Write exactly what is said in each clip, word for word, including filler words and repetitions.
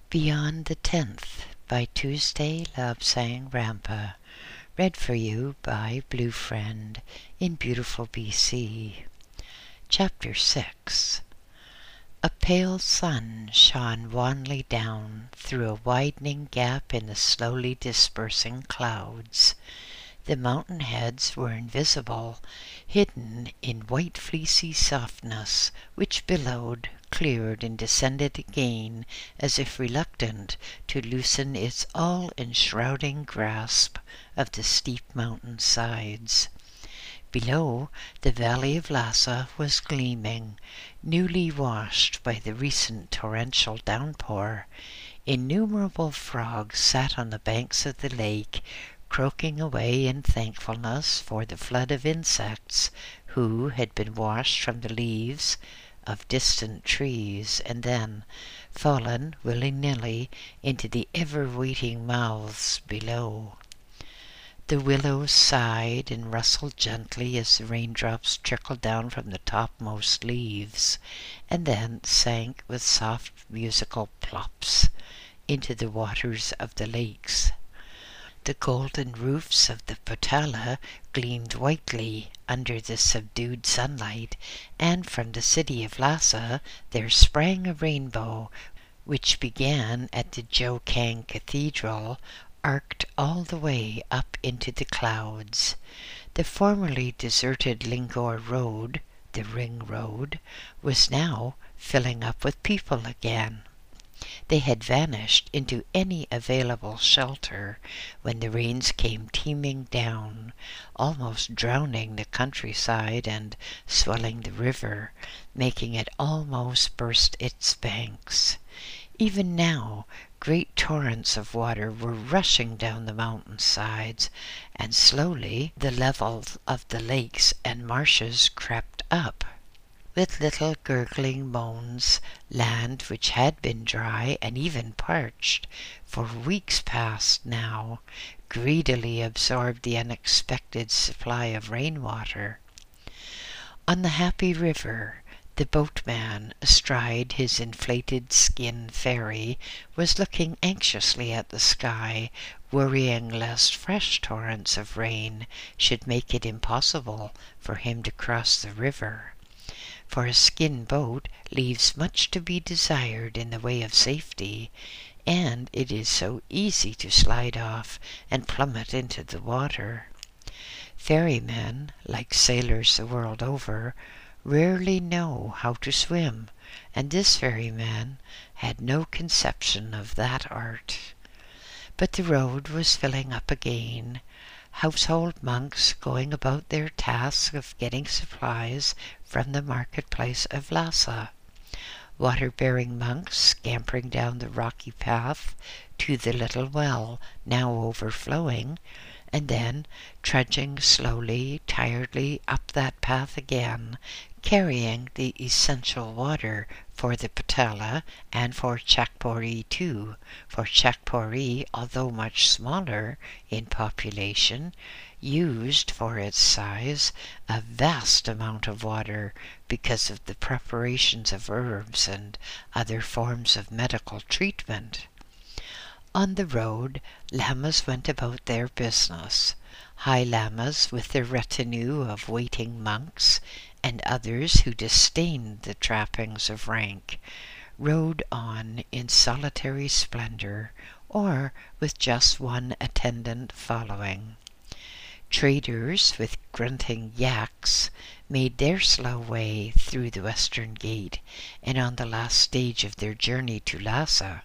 Beyond the Tenth by Tuesday Lobsang Rampa. Read for you by Blue Friend in beautiful B C. Chapter six. A pale sun shone wanly down through a widening gap in the slowly dispersing clouds. The mountain heads were invisible, hidden in white fleecy softness, which billowed, cleared, and descended again, as if reluctant to loosen its all-enshrouding grasp of the steep mountain sides. Below, the valley of Lhasa was gleaming, newly washed by the recent torrential downpour. Innumerable frogs sat on the banks of the lake, croaking away in thankfulness for the flood of insects who had been washed from the leaves of distant trees and then fallen willy-nilly into the ever-waiting mouths below. The willows sighed and rustled gently as the raindrops trickled down from the topmost leaves, and then sank with soft musical plops into the waters of the lakes. The golden roofs of the Potala gleamed whitely under the subdued sunlight, and from the city of Lhasa there sprang a rainbow, which began at the Jokang Cathedral, arced all the way up into the clouds. The formerly deserted Lingor Road, the Ring Road, was now filling up with people again. They had vanished into any available shelter when the rains came teeming down, almost drowning the countryside and swelling the river, making it almost burst its banks. Even now, great torrents of water were rushing down the mountain sides, and slowly the level of the lakes and marshes crept up. With little gurgling moans, land which had been dry and even parched for weeks past now, greedily absorbed the unexpected supply of rainwater. On the happy river, the boatman, astride his inflated skin ferry, was looking anxiously at the sky, worrying lest fresh torrents of rain should make it impossible for him to cross the river. For a skin boat leaves much to be desired in the way of safety, and it is so easy to slide off and plummet into the water. Ferrymen, like sailors the world over, rarely know how to swim, and this ferryman had no conception of that art. But the road was filling up again, household monks going about their task of getting supplies from the marketplace of Lhasa, water-bearing monks scampering down the rocky path to the little well, now overflowing, and then trudging slowly, tiredly up that path again, carrying the essential water for the Potala and for Chakpori too, for Chakpori, although much smaller in population, used for its size a vast amount of water because of the preparations of herbs and other forms of medical treatment. On the road, lamas went about their business. High lamas with their retinue of waiting monks, and others who disdained the trappings of rank, rode on in solitary splendor, or with just one attendant following. Traders with grunting yaks made their slow way through the western gate, and on the last stage of their journey to Lhasa.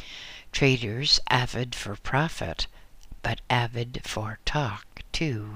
Traders avid for profit, but avid for talk too.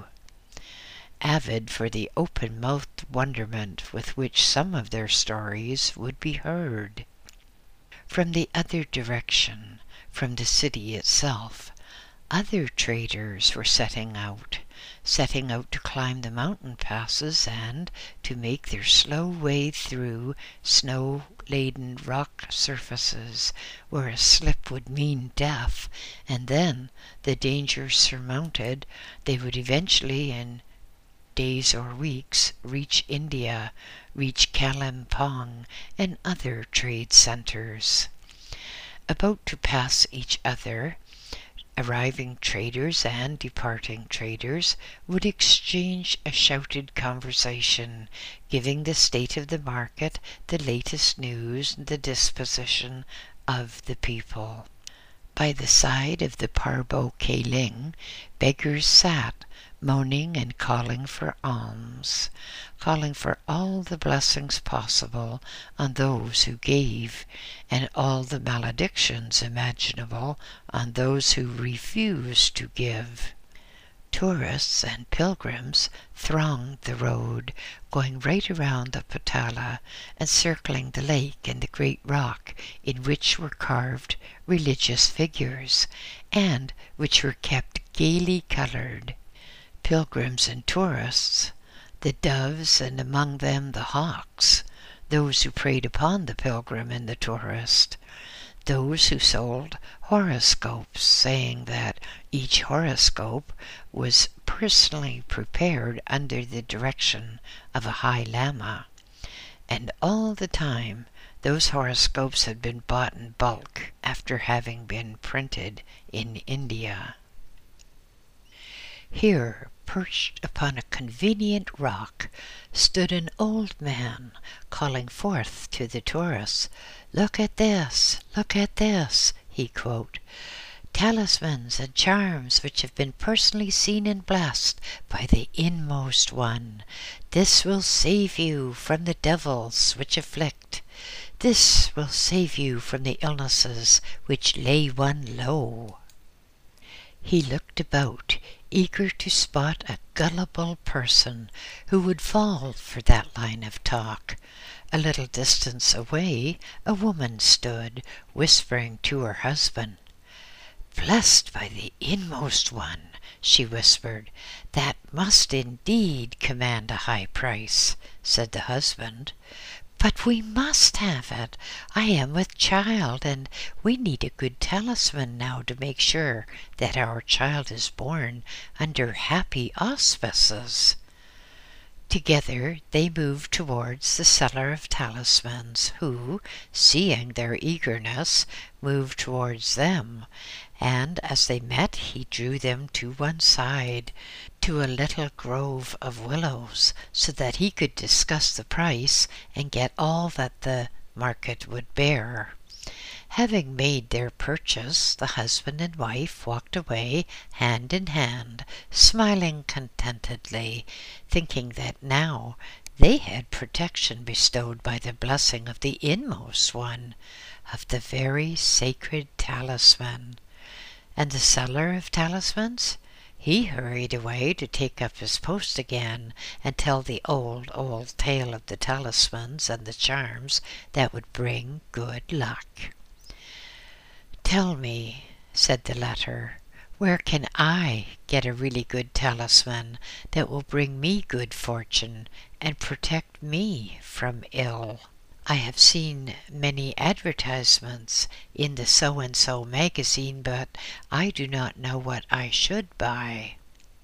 Avid for the open-mouthed wonderment with which some of their stories would be heard. From the other direction, from the city itself, other traders were setting out, setting out to climb the mountain passes and to make their slow way through snow-laden rock surfaces where a slip would mean death, and then, the danger surmounted, they would eventually, in days or weeks, reach India, reach Kalimpong and other trade centers. about to pass each other, arriving traders and departing traders would exchange a shouted conversation, giving the state of the market, the latest news, and the disposition of the people. By the side of the Parbo Keiling, beggars sat, moaning and calling for alms, calling for all the blessings possible on those who gave, and all the maledictions imaginable on those who refused to give. Tourists and pilgrims thronged the road, going right around the Potala and circling the lake and the great rock in which were carved religious figures, and which were kept gaily colored. Pilgrims and tourists, the doves and among them the hawks, those who preyed upon the pilgrim and the tourist, those who sold horoscopes, saying that each horoscope was personally prepared under the direction of a high lama, and all the time those horoscopes had been bought in bulk after having been printed in India. Here, perched upon a convenient rock, stood an old man, calling forth to the tourists, "Look at this, look at this," he quoted, "talismans and charms which have been personally seen and blessed by the Inmost One. This will save you from the devils which afflict. This will save you from the illnesses which lay one low." He looked about, eager to spot a gullible person who would fall for that line of talk. A little distance away, a woman stood, whispering to her husband. "Blessed by the Inmost One," she whispered. "That must indeed command a high price," said the husband. "But we must have it. I am with child, and we need a good talisman now to make sure that our child is born under happy auspices." Together they moved towards the seller of talismans, who, seeing their eagerness, moved towards them, and as they met he drew them to one side, to a little grove of willows, so that he could discuss the price and get all that the market would bear. Having made their purchase, the husband and wife walked away hand in hand, smiling contentedly, thinking that now they had protection bestowed by the blessing of the Inmost One, of the very sacred talisman. And the seller of talismans? He hurried away to take up his post again and tell the old, old tale of the talismans and the charms that would bring good luck. "Tell me," said the latter, "where can I get a really good talisman that will bring me good fortune and protect me from ill? I have seen many advertisements in the so-and-so magazine, but I do not know what I should buy."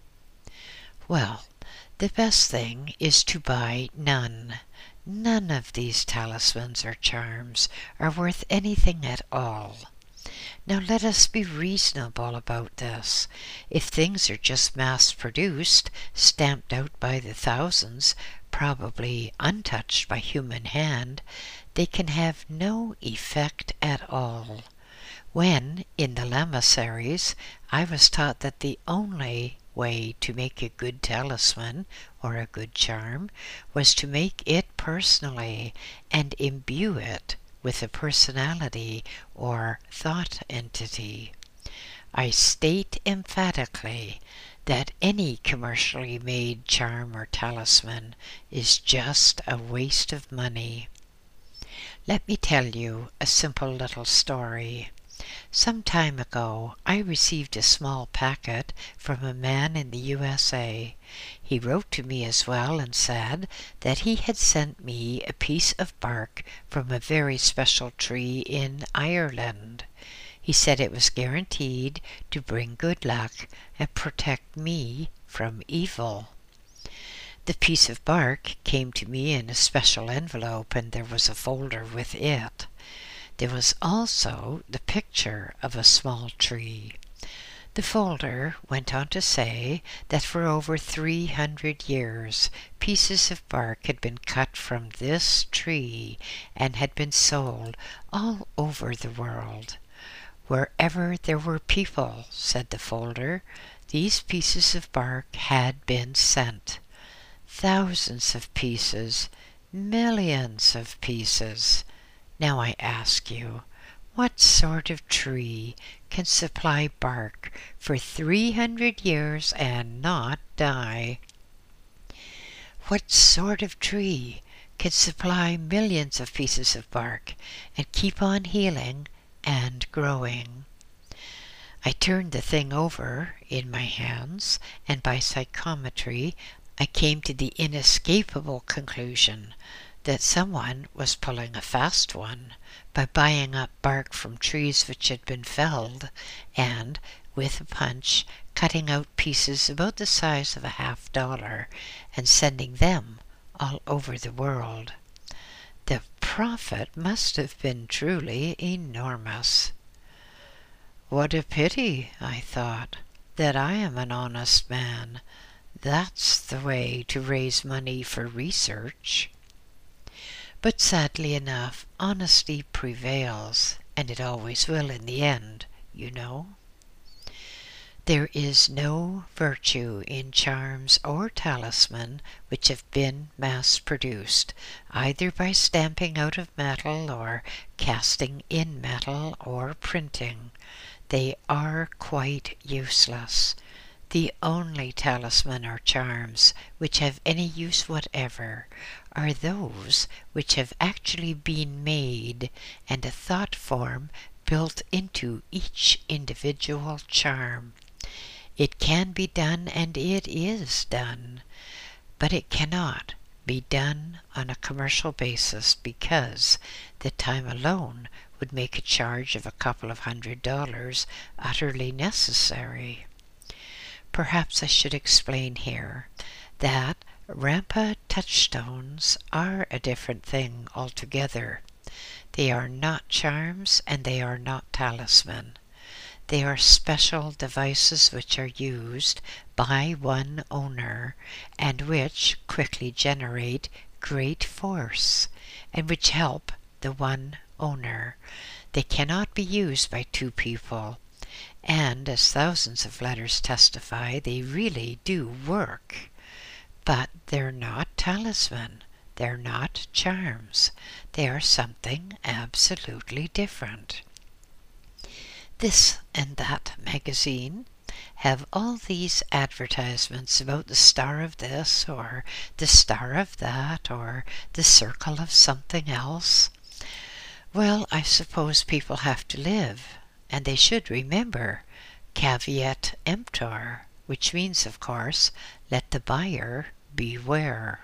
"Well, the best thing is to buy none. None of these talismans or charms are worth anything at all. Now let us be reasonable about this. If things are just mass-produced, stamped out by the thousands, probably untouched by human hand, they can have no effect at all. When, in the Lamassaries, I was taught that the only way to make a good talisman or a good charm was to make it personally and imbue it with a personality or thought entity. I state emphatically that any commercially made charm or talisman is just a waste of money. Let me tell you a simple little story. Some time ago I received a small packet from a man in the U S A. He wrote to me as well and said that he had sent me a piece of bark from a very special tree in Ireland. He said it was guaranteed to bring good luck and protect me from evil. The piece of bark came to me in a special envelope, and there was a folder with it. There was also the picture of a small tree. The folder went on to say that for over three hundred years pieces of bark had been cut from this tree and had been sold all over the world. Wherever there were people, said the folder, these pieces of bark had been sent. Thousands of pieces, millions of pieces. Now I ask you, what sort of tree can supply bark for three hundred years and not die? What sort of tree can supply millions of pieces of bark and keep on healing and growing? I turned the thing over in my hands, and by psychometry I came to the inescapable conclusion that someone was pulling a fast one by buying up bark from trees which had been felled and, with a punch, cutting out pieces about the size of a half dollar and sending them all over the world. The profit must have been truly enormous. What a pity, I thought, that I am an honest man. That's the way to raise money for research. But sadly enough, honesty prevails, and it always will in the end, you know. There is no virtue in charms or talisman which have been mass-produced, either by stamping out of metal or casting in metal or printing. They are quite useless. The only talisman or charms which have any use whatever are those which have actually been made and a thought form built into each individual charm. It can be done, and it is done, but it cannot be done on a commercial basis because the time alone would make a charge of a couple of hundred dollars utterly necessary. Perhaps I should explain here that Rampa touchstones are a different thing altogether. They are not charms and they are not talisman. They are special devices which are used by one owner and which quickly generate great force and which help the one owner. They cannot be used by two people. And as thousands of letters testify, they really do work. But they're not talisman. They're not charms. They are something absolutely different. This and That magazine have all these advertisements about the star of this or the star of that or the circle of something else. Well, I suppose people have to live, and they should remember caveat emptor, which means, of course, let the buyer beware.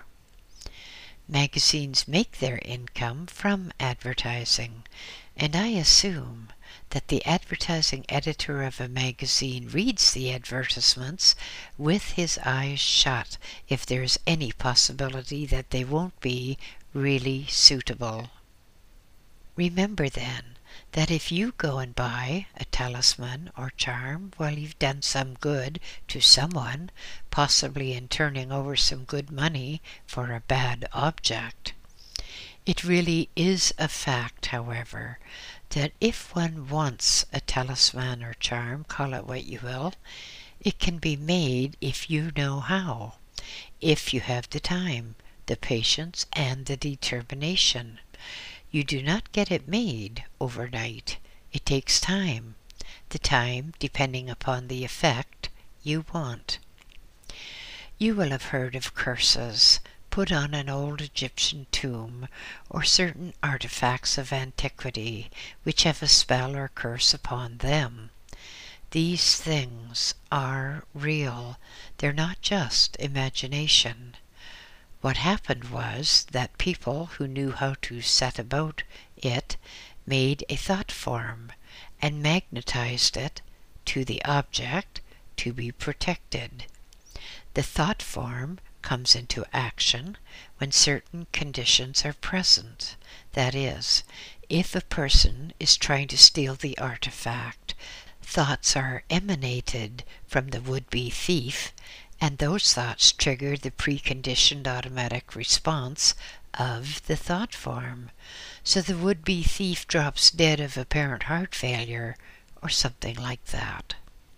Magazines make their income from advertising, and I assume that the advertising editor of a magazine reads the advertisements with his eyes shut if there's any possibility that they won't be really suitable. Remember then that if you go and buy a talisman or charm, well, you've done some good to someone, possibly in turning over some good money for a bad object. It really is a fact, however, that if one wants a talisman or charm, call it what you will, it can be made if you know how, if you have the time, the patience, and the determination. You do not get it made overnight. It takes time, the time depending upon the effect you want. You will have heard of curses put on an old Egyptian tomb or certain artifacts of antiquity which have a spell or curse upon them. These things are real. They're not just imagination. What happened was that people who knew how to set about it made a thought form and magnetized it to the object to be protected. The thought form comes into action when certain conditions are present. That is, If a person is trying to steal the artifact, thoughts are emanated from the would-be thief, and those thoughts trigger the preconditioned automatic response of the thought form. So the would-be thief drops dead of apparent heart failure or something like that.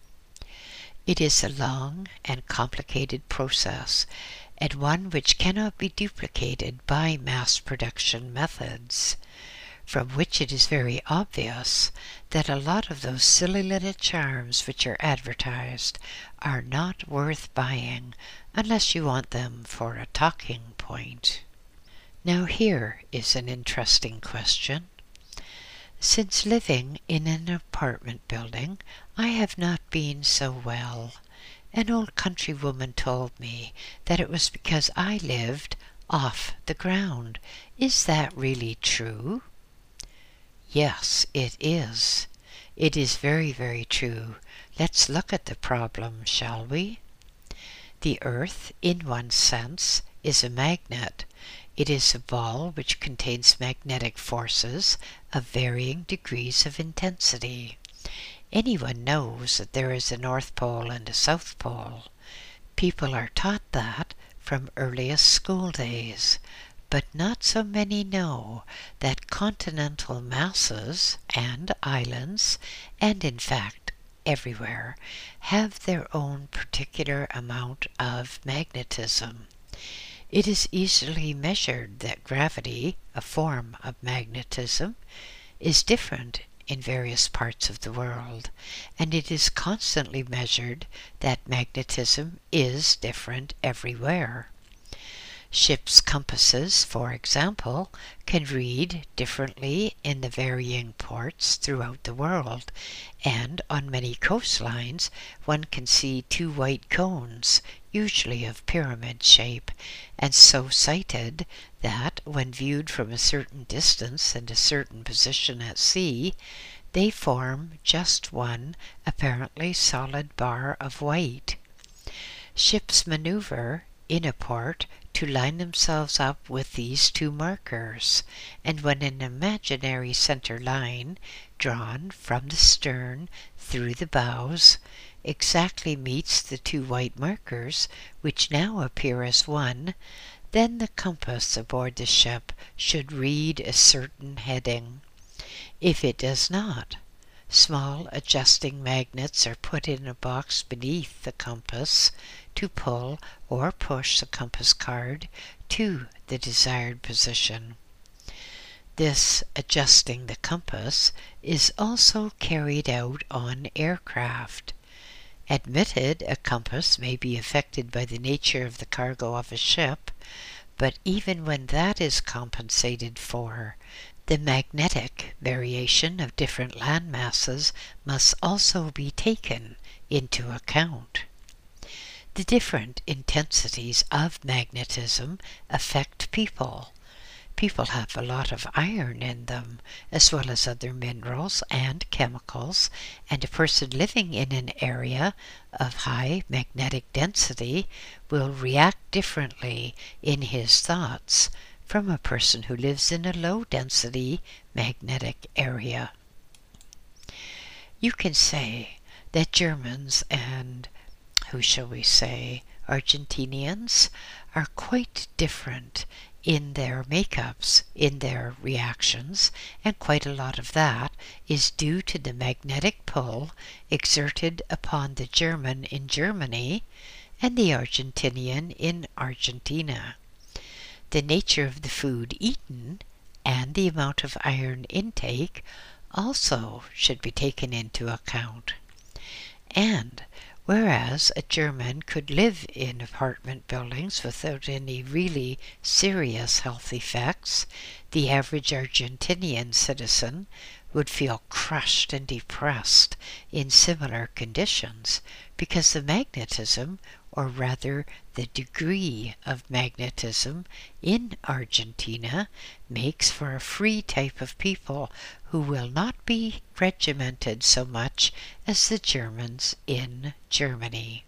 It is a long and complicated process, and one which cannot be duplicated by mass production methods, from which it is very obvious that a lot of those silly little charms which are advertised are not worth buying unless you want them for a talking point. Now here is an interesting question. Since living in an apartment building, I have not been so well. An old countrywoman told me that it was because I lived off the ground. Is that really true? Yes, it is. It is very, very true. Let's look at the problem, shall we? The Earth, in one sense, is a magnet. It is a ball which contains magnetic forces of varying degrees of intensity. Anyone knows that there is a North Pole and a South Pole. People are taught that from earliest school days, but not so many know that continental masses and islands, and in fact everywhere, have their own particular amount of magnetism. It is easily measured that gravity, a form of magnetism, is different in various parts of the world, and it is constantly measured that magnetism is different everywhere. Ships' compasses, for example, can read differently in the varying ports throughout the world, and on many coastlines one can see two white cones, usually of pyramid shape, and so sighted that, when viewed from a certain distance and a certain position at sea, they form just one apparently solid bar of white. Ships maneuver in a port to line themselves up with these two markers, and when an imaginary center line, drawn from the stern through the bows, exactly meets the two white markers, which now appear as one, then the compass aboard the ship should read a certain heading. If it does not, small adjusting magnets are put in a box beneath the compass to pull or push the compass card to the desired position. This adjusting the compass is also carried out on aircraft. Admitted, a compass may be affected by the nature of the cargo of a ship, but even when that is compensated for, the magnetic variation of different land masses must also be taken into account. The different intensities of magnetism affect people. People have a lot of iron in them, as well as other minerals and chemicals, and a person living in an area of high magnetic density will react differently in his thoughts from a person who lives in a low-density magnetic area. You can say that Germans and, who shall we say, Argentinians are quite different in their makeups, in their reactions, and quite a lot of that is due to the magnetic pull exerted upon the German in Germany and the Argentinian in Argentina. The nature of the food eaten and the amount of iron intake also should be taken into account. And whereas a German could live in apartment buildings without any really serious health effects, the average Argentinian citizen would feel crushed and depressed in similar conditions because the magnetism, or rather the degree of magnetism in Argentina, makes for a free type of people who will not be regimented so much as the Germans in Germany.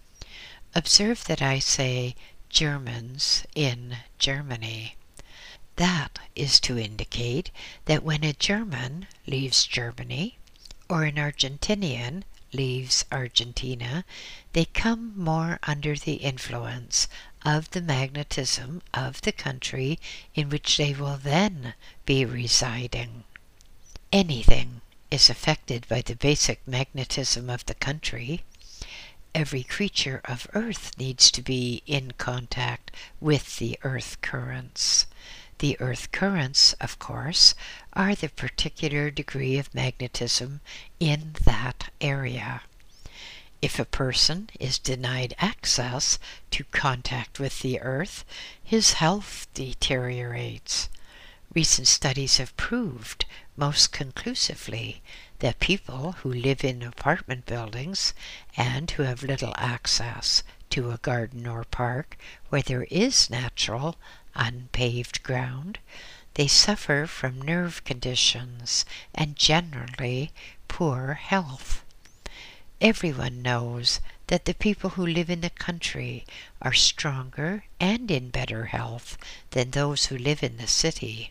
Observe that I say Germans in Germany. That is to indicate that when a German leaves Germany, or an Argentinian leaves Argentina, they come more under the influence of the magnetism of the country in which they will then be residing. Anything is affected by the basic magnetism of the country. Every creature of Earth needs to be in contact with the Earth currents. The Earth currents, of course, are the particular degree of magnetism in that area. If a person is denied access to contact with the Earth, his health deteriorates. Recent studies have proved most conclusively that people who live in apartment buildings and who have little access to a garden or park where there is natural, unpaved ground, they suffer from nerve conditions and generally poor health. Everyone knows that the people who live in the country are stronger and in better health than those who live in the city.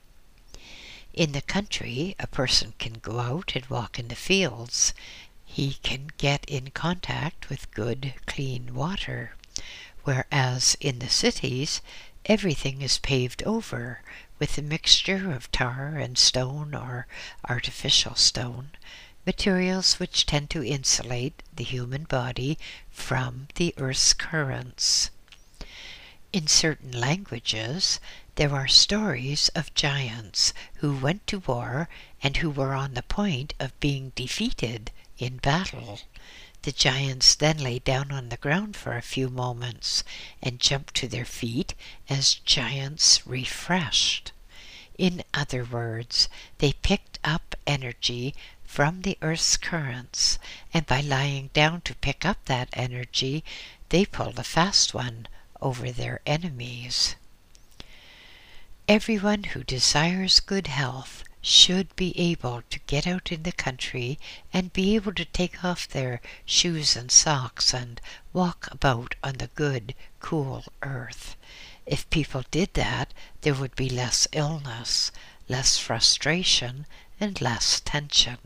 In the country, a person can go out and walk in the fields. He can get in contact with good, clean water, whereas in the cities, everything is paved over with a mixture of tar and stone or artificial stone, materials which tend to insulate the human body from the Earth's currents. In certain languages, there are stories of giants who went to war and who were on the point of being defeated in battle. The giants then lay down on the ground for a few moments and jumped to their feet as giants refreshed. In other words, they picked up energy from the Earth's currents, and by lying down to pick up that energy, they pulled a fast one over their enemies. Everyone who desires good health should be able to get out in the country and be able to take off their shoes and socks and walk about on the good, cool earth. If people did that, there would be less illness, less frustration, and less tension.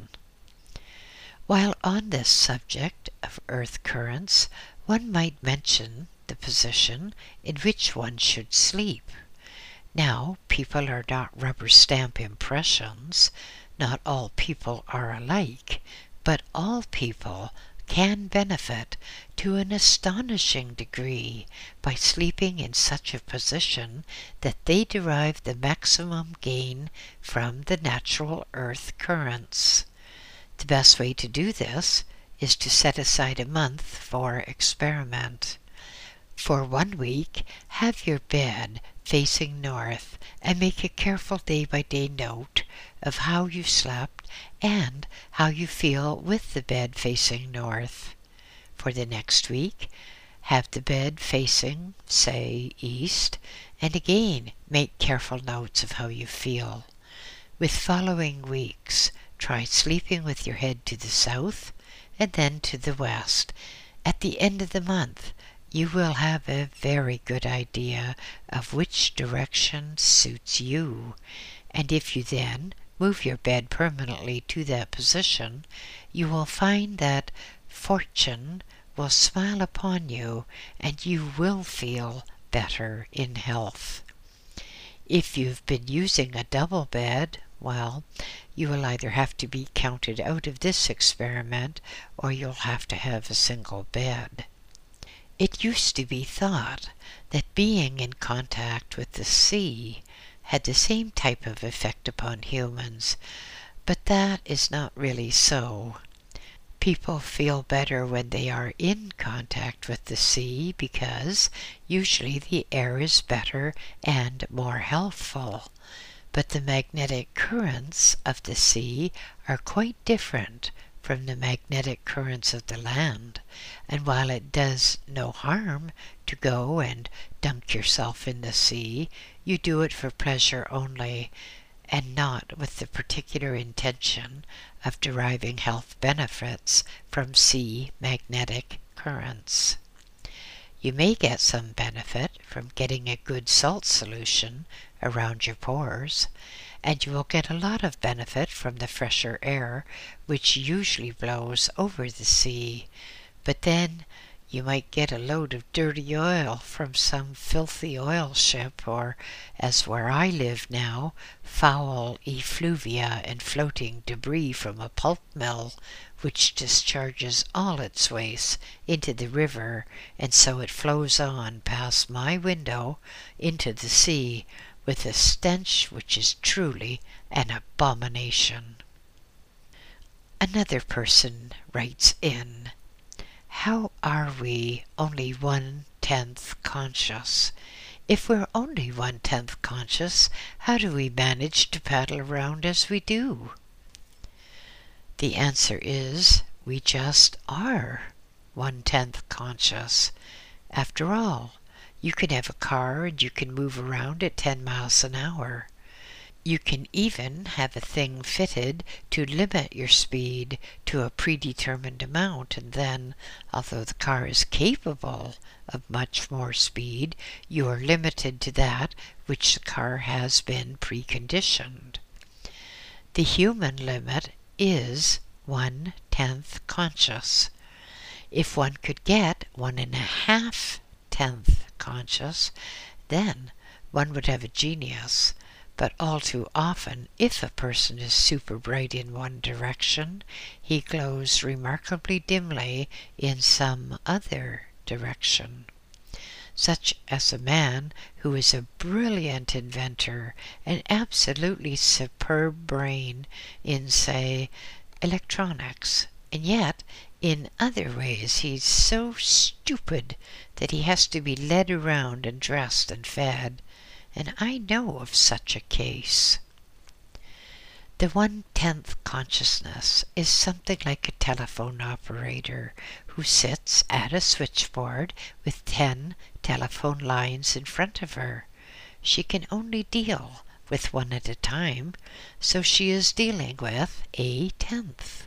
While on this subject of earth currents, one might mention the position in which one should sleep. Now, people are not rubber stamp impressions. Not all people are alike, but all people can benefit to an astonishing degree by sleeping in such a position that they derive the maximum gain from the natural earth currents. The best way to do this is to set aside a month for experiment. For one week, have your bed facing north and make a careful day-by-day note of how you slept and how you feel with the bed facing north. For the next week, have the bed facing, say, east, and again make careful notes of how you feel. With following weeks, try sleeping with your head to the south and then to the west. At the end of the month, you will have a very good idea of which direction suits you, and if you then move your bed permanently to that position, you will find that fortune will smile upon you and you will feel better in health. If you've been using a double bed, well, you will either have to be counted out of this experiment or you'll have to have a single bed. It used to be thought that being in contact with the sea had the same type of effect upon humans, but that is not really so. People feel better when they are in contact with the sea because usually the air is better and more healthful. But the magnetic currents of the sea are quite different from the magnetic currents of the land, and while it does no harm to go and dunk yourself in the sea, you do it for pleasure only, and not with the particular intention of deriving health benefits from sea magnetic currents. You may get some benefit from getting a good salt solution around your pores, and you will get a lot of benefit from the fresher air which usually blows over the sea. But then you might get a load of dirty oil from some filthy oil ship, or, as where I live now, foul effluvia and floating debris from a pulp mill, which discharges all its waste into the river, and so it flows on past my window into the sea with a stench which is truly an abomination. Another person writes in, "How are we only one-tenth conscious? If we're only one-tenth conscious, how do we manage to paddle around as we do?" The answer is, we just are one-tenth conscious. After all, you can have a car and you can move around at ten miles an hour. You can even have a thing fitted to limit your speed to a predetermined amount, and then, although the car is capable of much more speed, you are limited to that which the car has been preconditioned. The human limit is one-tenth conscious. If one could get one and a half tenth conscious, then one would have a genius. But all too often, if a person is super bright in one direction, he glows remarkably dimly in some other direction. Such as a man who is a brilliant inventor, an absolutely superb brain in, say, electronics, and yet in other ways he's so stupid that he has to be led around and dressed and fed. And I know of such a case. The one-tenth consciousness is something like a telephone operator who sits at a switchboard with ten telephone lines in front of her. She can only deal with one at a time, so she is dealing with a tenth.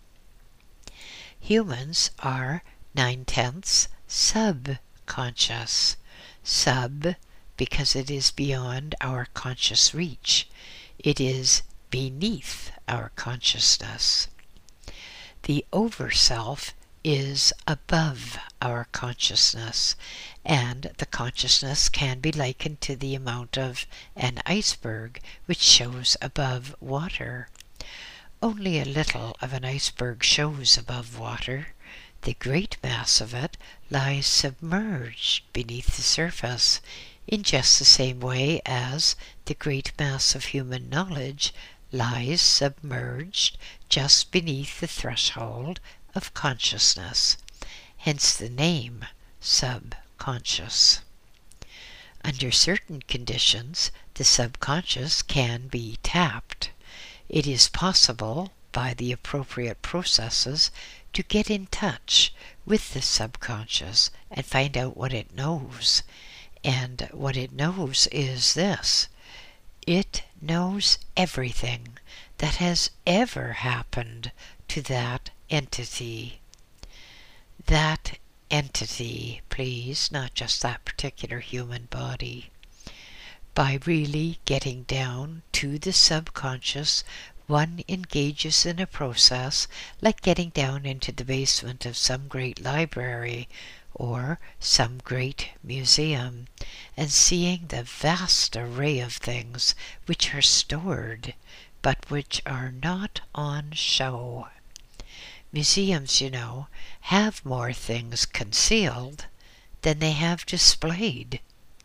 Humans are nine-tenths subconscious. Sub because it is beyond our conscious reach. It is beneath our consciousness. The overself is above our consciousness, and the consciousness can be likened to the amount of an iceberg which shows above water. Only a little of an iceberg shows above water. The great mass of it lies submerged beneath the surface, in just the same way as the great mass of human knowledge lies submerged just beneath the threshold of consciousness, hence the name subconscious. Under certain conditions, the subconscious can be tapped. It is possible, by the appropriate processes, to get in touch with the subconscious and find out what it knows. And what it knows is this: it knows everything that has ever happened to that entity. That entity, please, not just that particular human body. By really getting down to the subconscious, one engages in a process like getting down into the basement of some great library or some great museum, and seeing the vast array of things which are stored, but which are not on show. Museums, you know, have more things concealed than they have displayed.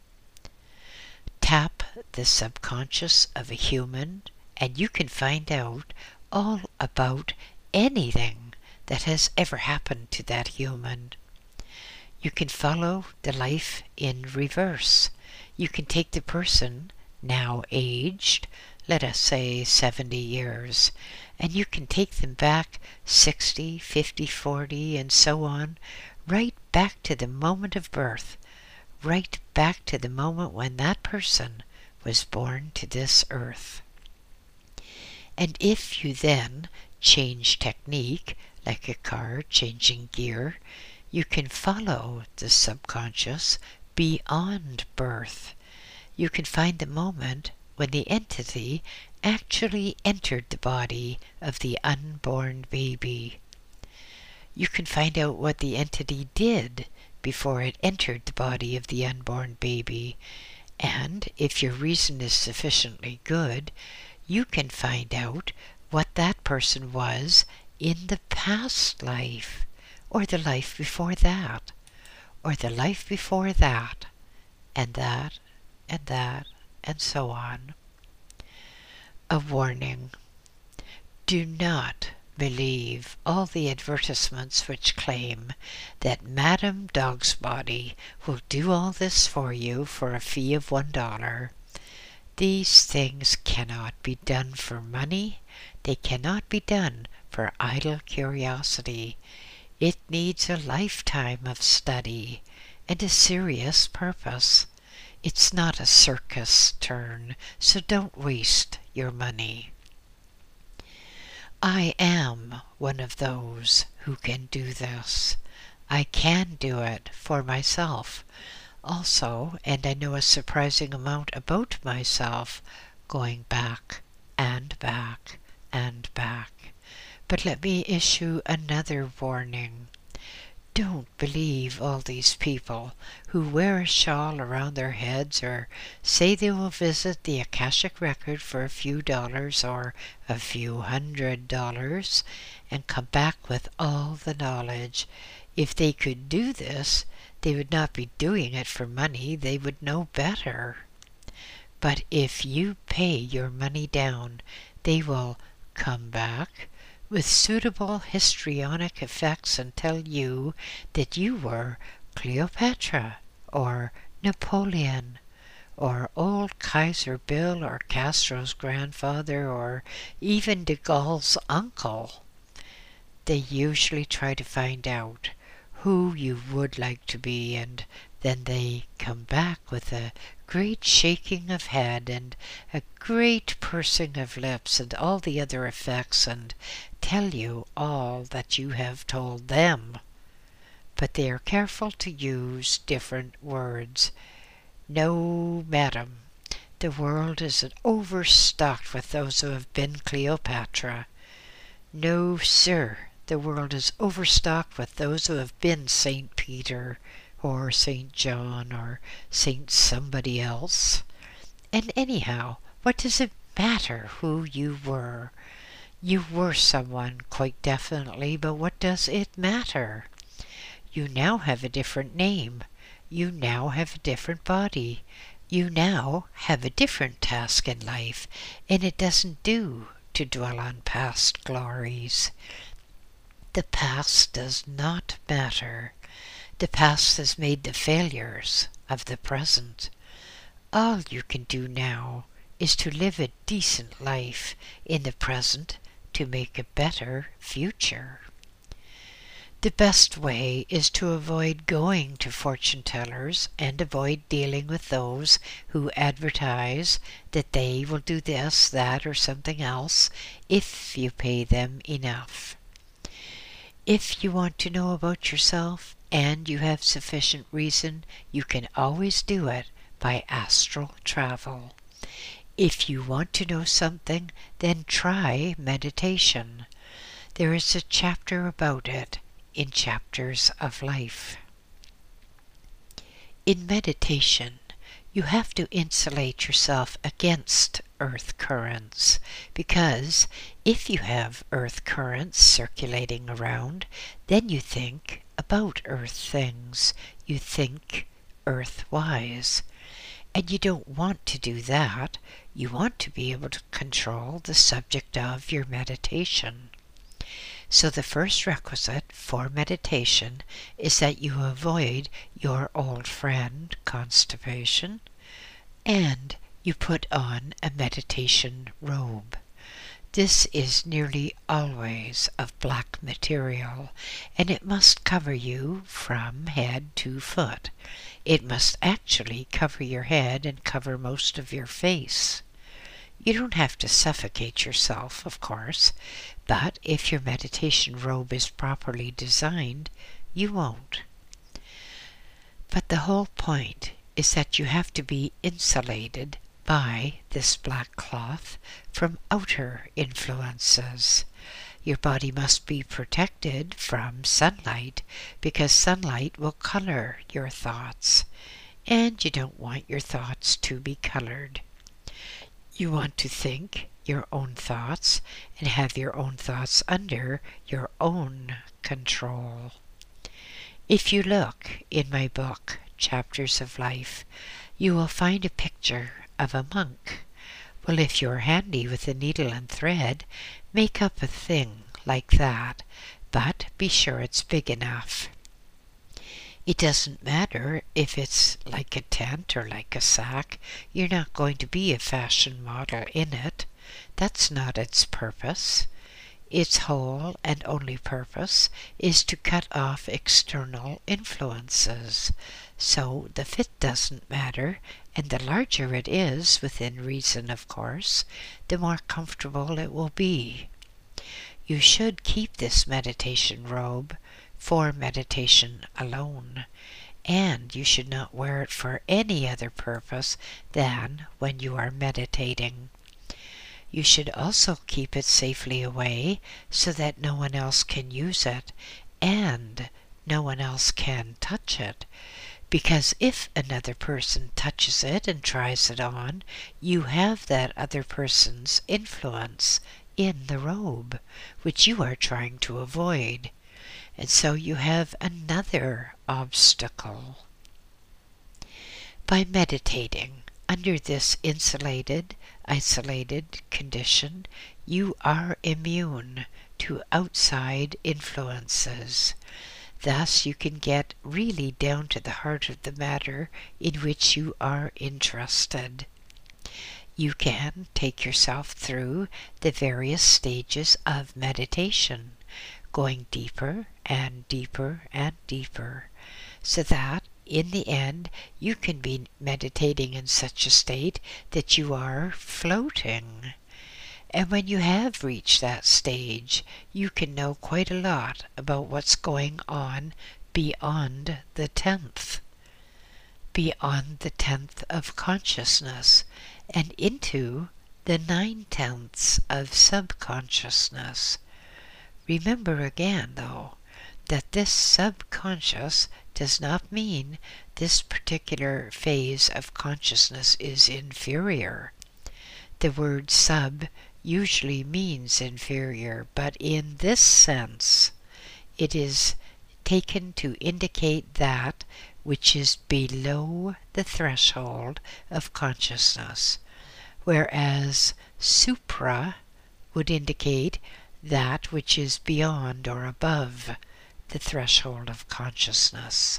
Tap the subconscious of a human, and you can find out all about anything that has ever happened to that human. You can follow the life in reverse. You can take the person, now aged, let us say seventy years, and you can take them back sixty, fifty, forty, and so on, right back to the moment of birth, right back to the moment when that person was born to this earth. And if you then change technique, like a car changing gear, You can follow the subconscious beyond birth. You can find the moment when the entity actually entered the body of the unborn baby. You can find out what the entity did before it entered the body of the unborn baby, and if your reason is sufficiently good, you can find out what that person was in the past life, or the life before that, or the life before that, and that, and that, and so on. A warning. Do not believe all the advertisements which claim that Madame Dogsbody will do all this for you for a fee of one dollar. These things cannot be done for money. They cannot be done for idle curiosity. It needs a lifetime of study and a serious purpose. It's not a circus turn, so don't waste your money. I am one of those who can do this. I can do it for myself also, and I know a surprising amount about myself, going back and back and back. But let me issue another warning. Don't believe all these people who wear a shawl around their heads or say they will visit the Akashic Record for a few dollars or a few hundred dollars and come back with all the knowledge. If they could do this, they would not be doing it for money. They would know better. But if you pay your money down, they will come back with suitable histrionic effects and tell you that you were Cleopatra or Napoleon or old Kaiser Bill or Castro's grandfather or even de Gaulle's uncle. They usually try to find out who you would like to be, and then they come back with a great shaking of head and a great pursing of lips and all the other effects and tell you all that you have told them. But they are careful to use different words. No, madam, the world is overstocked with those who have been Cleopatra. No, sir, the world is overstocked with those who have been Saint Peter or Saint John or Saint somebody else. And anyhow, what does it matter who you were? You were someone, quite definitely, but what does it matter? You now have a different name. You now have a different body. You now have a different task in life, and it doesn't do to dwell on past glories. The past does not matter. The past has made the failures of the present. All you can do now is to live a decent life in the present to make a better future. The best way is to avoid going to fortune tellers and avoid dealing with those who advertise that they will do this, that, or something else if you pay them enough. If you want to know about yourself and you have sufficient reason, you can always do it by astral travel. If you want to know something, then try meditation. There is a chapter about it in Chapters of Life. In meditation, you have to insulate yourself against earth currents, because if you have earth currents circulating around, then you think about earth things. You think earth-wise. And you don't want to do that. You want to be able to control the subject of your meditation. So the first requisite for meditation is that you avoid your old friend, constipation, and you put on a meditation robe. This is nearly always of black material, and it must cover you from head to foot. It must actually cover your head and cover most of your face. You don't have to suffocate yourself, of course, but if your meditation robe is properly designed, you won't. But the whole point is that you have to be insulated by this black cloth from outer influences. Your body must be protected from sunlight because sunlight will color your thoughts, and you don't want your thoughts to be colored. You want to think your own thoughts and have your own thoughts under your own control. If you look in my book, Chapters of Life, you will find a picture of a monk. Well, if you're handy with a needle and thread, make up a thing like that, but be sure it's big enough. It doesn't matter if it's like a tent or like a sack. You're not going to be a fashion model in it. That's not its purpose. Its whole and only purpose is to cut off external influences. So the fit doesn't matter, and the larger it is, within reason of course, the more comfortable it will be. You should keep this meditation robe for meditation alone, and you should not wear it for any other purpose than when you are meditating. You should also keep it safely away so that no one else can use it and no one else can touch it. Because if another person touches it and tries it on, you have that other person's influence in the robe, which you are trying to avoid. And so you have another obstacle. By meditating under this insulated, isolated condition, you are immune to outside influences. Thus you can get really down to the heart of the matter in which you are interested. You can take yourself through the various stages of meditation, going deeper and deeper and deeper, so that in the end you can be meditating in such a state that you are floating. And when you have reached that stage, you can know quite a lot about what's going on beyond the tenth, beyond the tenth of consciousness, and into the nine-tenths of subconsciousness. Remember again, though, that this subconscious does not mean this particular phase of consciousness is inferior. The word sub usually means inferior, but in this sense it is taken to indicate that which is below the threshold of consciousness, whereas supra would indicate that which is beyond or above the threshold of consciousness.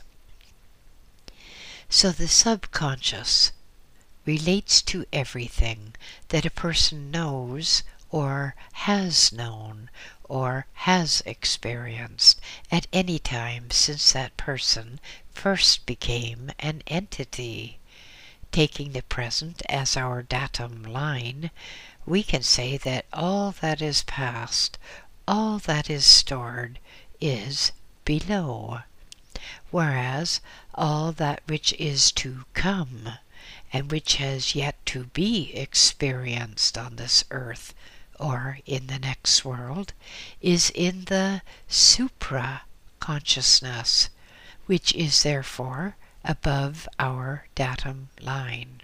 So the subconscious relates to everything that a person knows or has known or has experienced at any time since that person first became an entity. Taking the present as our datum line, we can say that all that is past, all that is stored, is below, whereas all that which is to come and which has yet to be experienced on this earth or in the next world is in the supra-consciousness, which is therefore above our datum line.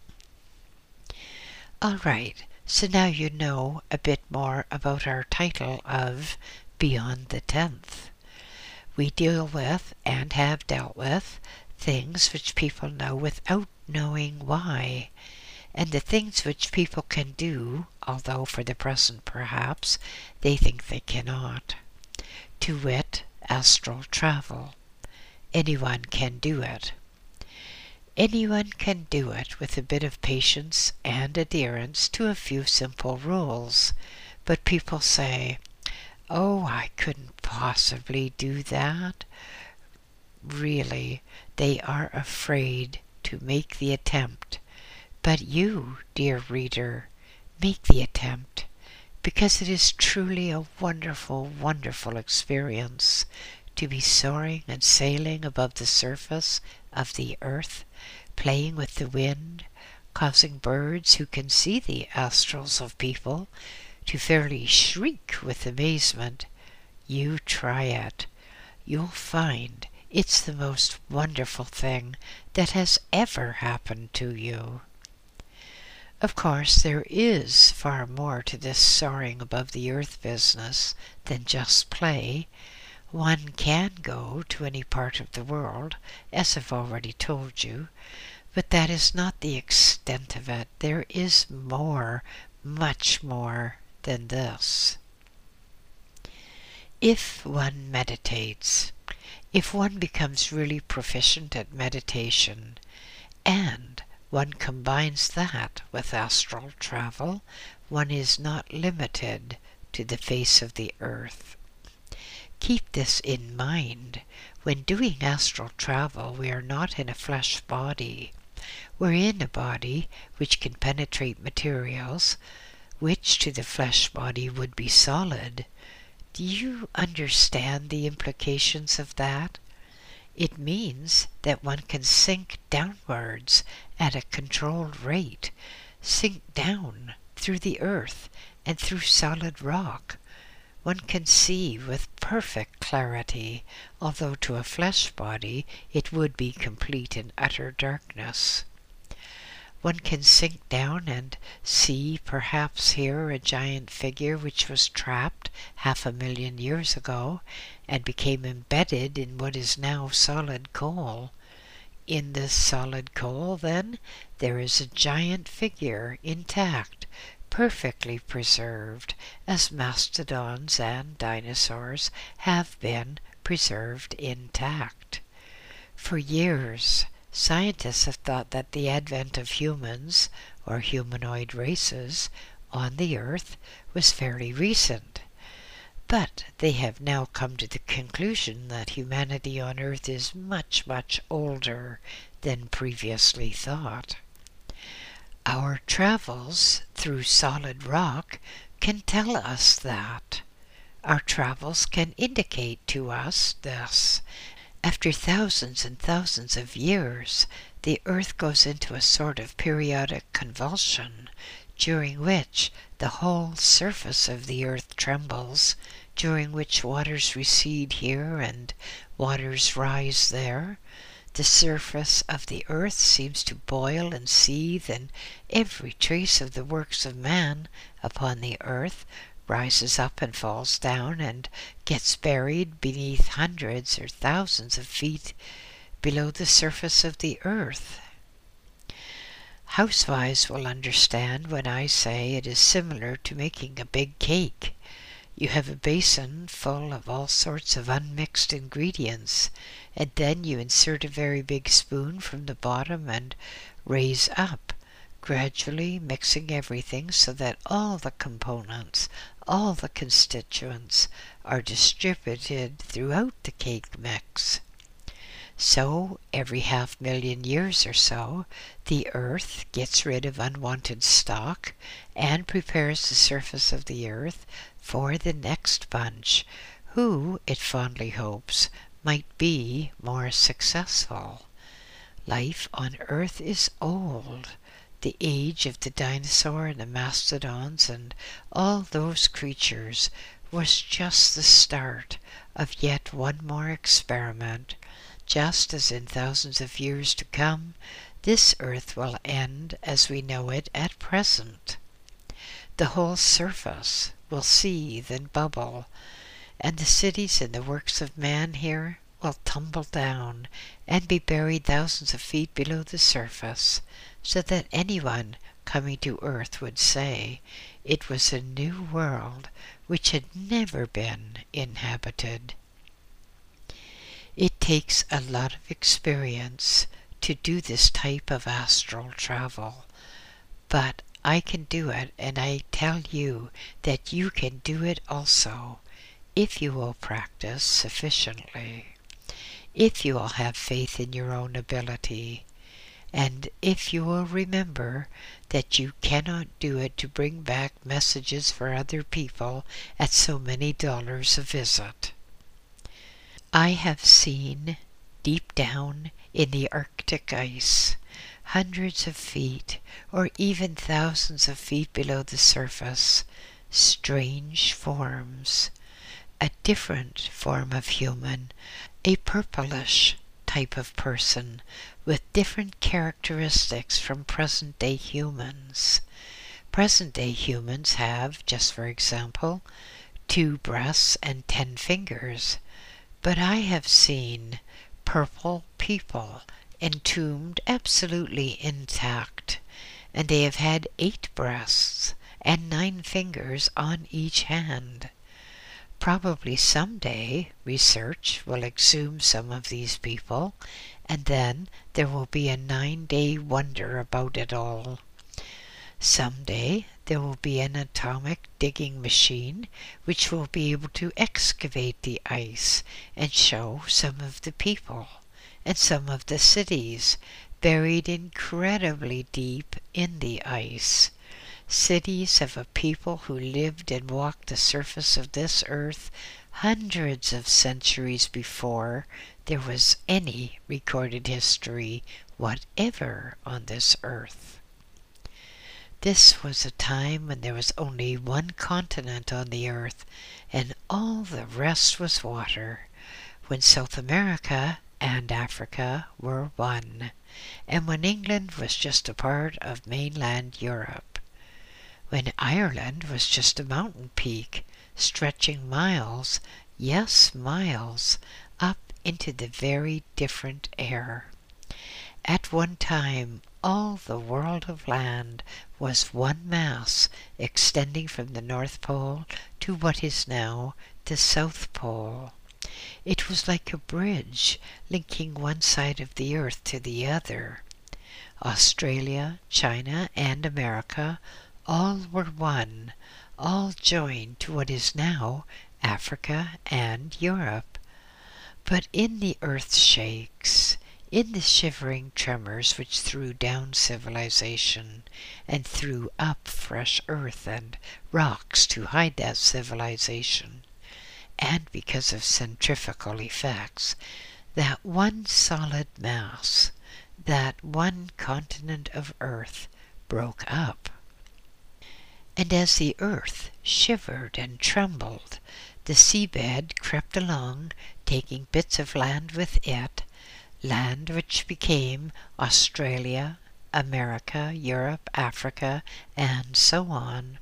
All right, so now you know a bit more about our title of Beyond the Tenth. We deal with, and have dealt with, things which people know without knowing why, and the things which people can do, although for the present perhaps they think they cannot. To wit, astral travel. Anyone can do it. Anyone can do it with a bit of patience and adherence to a few simple rules, but people say, "Oh, I couldn't possibly do that." Really, they are afraid to make the attempt. But you, dear reader, make the attempt, because it is truly a wonderful, wonderful experience to be soaring and sailing above the surface of the earth, playing with the wind, causing birds who can see the astrals of people to fairly shriek with amazement. You try it. You'll find it's the most wonderful thing that has ever happened to you. Of course, there is far more to this soaring above the earth business than just play. One can go to any part of the world, as I've already told you, but that is not the extent of it. There is more, much more than this. If one meditates, if one becomes really proficient at meditation, and one combines that with astral travel, one is not limited to the face of the earth. Keep this in mind. When doing astral travel, we are not in a flesh body. We're in a body which can penetrate materials, which to the flesh body would be solid. Do you understand the implications of that? It means that one can sink downwards at a controlled rate, sink down through the earth and through solid rock. One can see with perfect clarity, although to a flesh body it would be complete and utter darkness. One can sink down and see, perhaps here, a giant figure which was trapped half a million years ago and became embedded in what is now solid coal. In this solid coal, then, there is a giant figure intact, perfectly preserved, as mastodons and dinosaurs have been preserved intact. For years, scientists have thought that the advent of humans, or humanoid races, on the earth was fairly recent. But they have now come to the conclusion that humanity on earth is much, much older than previously thought. Our travels through solid rock can tell us that. Our travels can indicate to us this. After thousands and thousands of years, the earth goes into a sort of periodic convulsion, during which the whole surface of the earth trembles, during which waters recede here and waters rise there. The surface of the earth seems to boil and seethe, and every trace of the works of man upon the earth rises up and falls down and gets buried beneath hundreds or thousands of feet below the surface of the earth. Housewives will understand when I say it is similar to making a big cake. You have a basin full of all sorts of unmixed ingredients, and then you insert a very big spoon from the bottom and raise up, gradually mixing everything so that all the components, all the constituents, are distributed throughout the cake mix. So, every half million years or so, the earth gets rid of unwanted stock and prepares the surface of the earth for the next bunch, who, it fondly hopes, might be more successful. Life on earth is old. The age of the dinosaur and the mastodons and all those creatures was just the start of yet one more experiment, just as in thousands of years to come, this earth will end as we know it at present. The whole surface will seethe and bubble, and the cities and the works of man here will tumble down and be buried thousands of feet below the surface, so that anyone coming to earth would say it was a new world which had never been inhabited. It takes a lot of experience to do this type of astral travel, but I can do it, and I tell you that you can do it also, if you will practice sufficiently, if you will have faith in your own ability, and if you will remember that you cannot do it to bring back messages for other people at so many dollars a visit. I have seen, deep down in the Arctic ice, hundreds of feet or even thousands of feet below the surface, strange forms. A different form of human, a purplish type of person with different characteristics from present-day humans. Present-day humans have, just for example, two breasts and ten fingers, but I have seen purple people entombed absolutely intact, and they have had eight breasts and nine fingers on each hand. Probably someday research will exhume some of these people, and then there will be a nine-day wonder about it all. Someday there will be an atomic digging machine which will be able to excavate the ice and show some of the people and some of the cities buried incredibly deep in the ice. Cities of a people who lived and walked the surface of this earth hundreds of centuries before there was any recorded history whatever on this earth. This was a time when there was only one continent on the earth, and all the rest was water, when South America and Africa were one, and when England was just a part of mainland Europe, when Ireland was just a mountain peak stretching miles, yes, miles, up into the very different air. At one time, all the world of land was one mass extending from the North Pole to what is now the South Pole. It was like a bridge linking one side of the earth to the other. Australia, China, and America all were one, all joined to what is now Africa and Europe. But in the earth shakes, in the shivering tremors which threw down civilization and threw up fresh earth and rocks to hide that civilization, and because of centrifugal effects, that one solid mass, that one continent of earth, broke up. And as the earth shivered and trembled, the seabed crept along, taking bits of land with it, land which became Australia, America, Europe, Africa, and so on.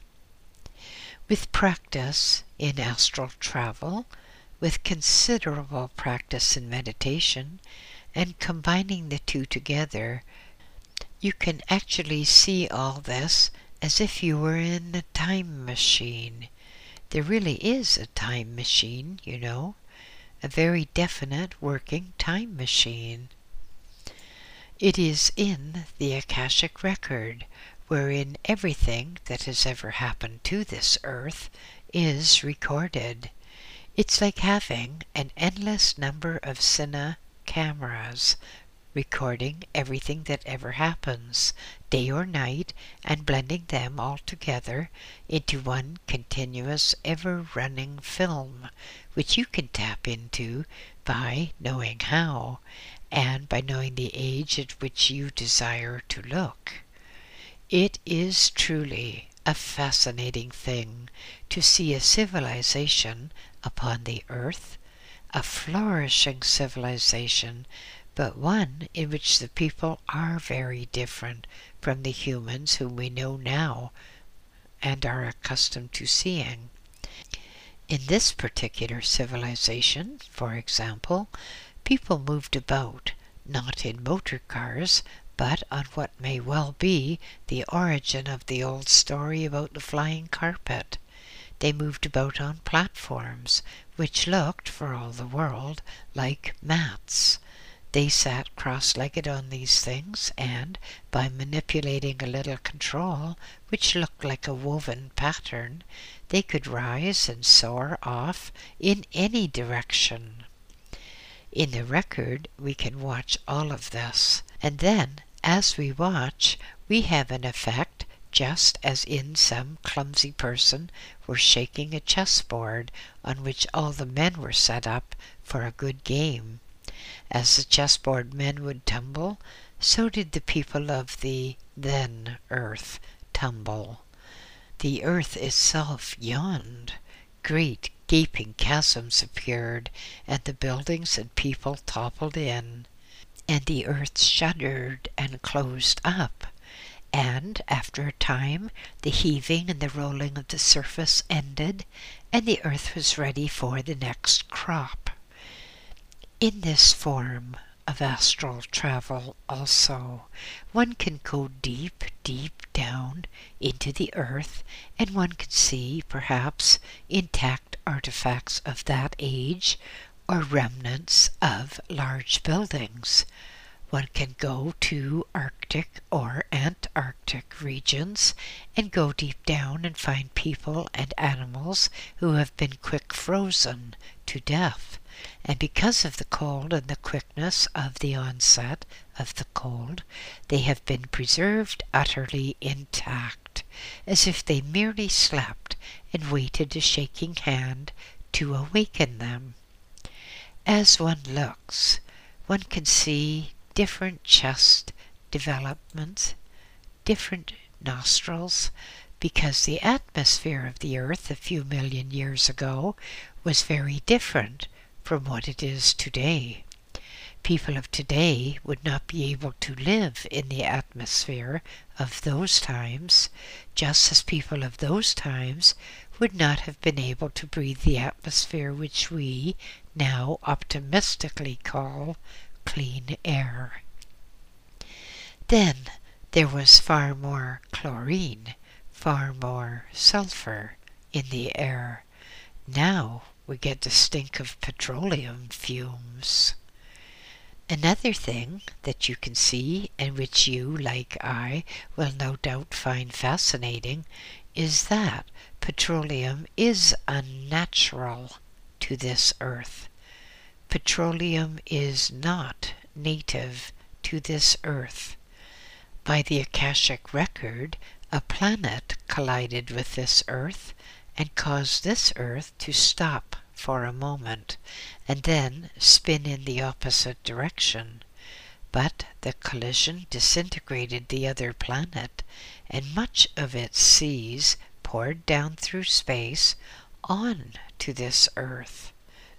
With practice in astral travel, with considerable practice in meditation, and combining the two together, you can actually see all this as if you were in a time machine. There really is a time machine, you know, a very definite working time machine. It is in the Akashic Record, wherein everything that has ever happened to this earth is recorded. It's like having an endless number of cine cameras recording everything that ever happens, day or night, and blending them all together into one continuous, ever-running film, which you can tap into by knowing how, and by knowing the age at which you desire to look. It is truly a fascinating thing to see a civilization upon the earth, a flourishing civilization, but one in which the people are very different from the humans whom we know now and are accustomed to seeing. In this particular civilization, for example, people moved about, not in motor cars, but on what may well be the origin of the old story about the flying carpet. They moved about on platforms, which looked, for all the world, like mats. They sat cross-legged on these things, and, by manipulating a little control, which looked like a woven pattern, they could rise and soar off in any direction. In the record, we can watch all of this, and then, as we watch, we have in effect just as in some clumsy person were shaking a chessboard on which all the men were set up for a good game. As the chessboard men would tumble, so did the people of the then earth tumble. The earth itself yawned. Great gaping chasms appeared, and the buildings and people toppled in, and the earth shuddered and closed up. And after a time, the heaving and the rolling of the surface ended, and the earth was ready for the next crop. In this form of astral travel also, one can go deep, deep down into the earth, and one can see, perhaps, intact artifacts of that age, or remnants of large buildings. One can go to Arctic or Antarctic regions and go deep down and find people and animals who have been quick frozen to death. And because of the cold and the quickness of the onset of the cold, they have been preserved utterly intact, as if they merely slept and waited a shaking hand to awaken them. As one looks, one can see different chest developments, different nostrils, because the atmosphere of the earth a few million years ago was very different from what it is today. People of today would not be able to live in the atmosphere of those times, just as people of those times would not have been able to breathe the atmosphere which we now optimistically call clean air. Then there was far more chlorine, far more sulfur in the air. Now we get the stink of petroleum fumes. Another thing that you can see, and which you, like I, will no doubt find fascinating, is that petroleum is unnatural to this earth. Petroleum is not native to this earth. By the Akashic record, a planet collided with this earth and caused this earth to stop for a moment and then spin in the opposite direction. But the collision disintegrated the other planet, and much of its seas poured down through space on to this earth.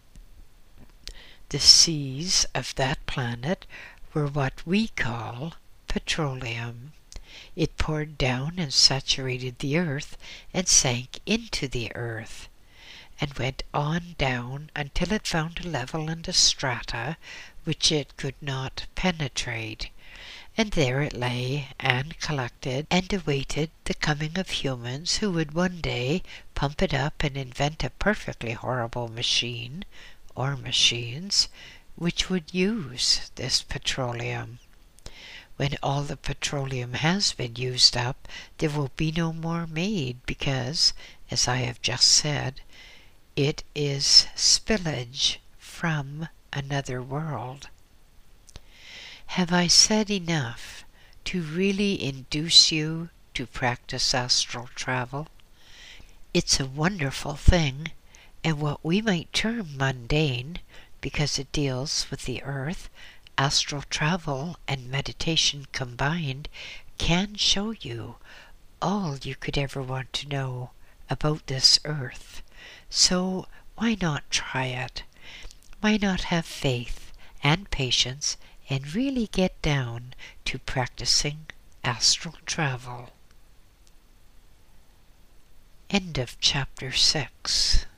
The seas of that planet were what we call petroleum. It poured down and saturated the earth and sank into the earth, and went on down until it found a level and a strata which it could not penetrate, and there it lay and collected and awaited the coming of humans who would one day pump it up and invent a perfectly horrible machine or machines which would use this petroleum. When all the petroleum has been used up, there will be no more made because, as I have just said, it is spillage from another world. Have I said enough to really induce you to practice astral travel? It's a wonderful thing, and what we might term mundane, because it deals with the earth, astral travel and meditation combined can show you all you could ever want to know about this earth. So why not try it? Why not have faith and patience and really get down to practicing astral travel? End of chapter six.